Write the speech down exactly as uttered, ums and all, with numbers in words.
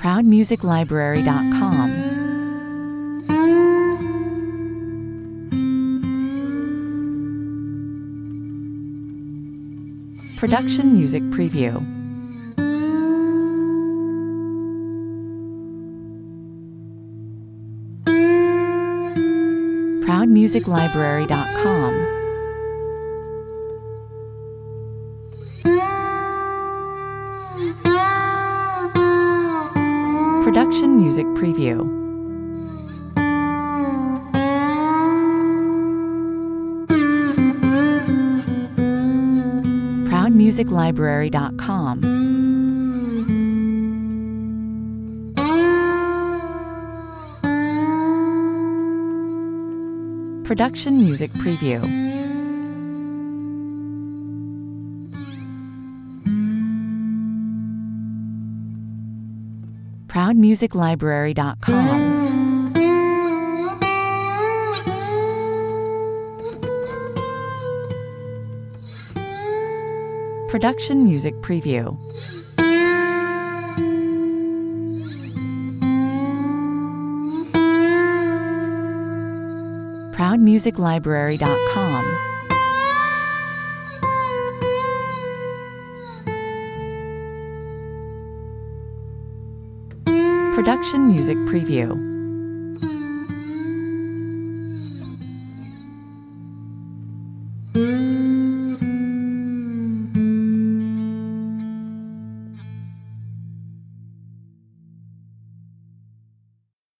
proud music library dot com. Production Music Preview. proud music library dot com. Production Music Preview. proud music library dot com. Production Music Preview. proud music library dot com. Production Music Preview. proud music library dot com. Production Music Preview.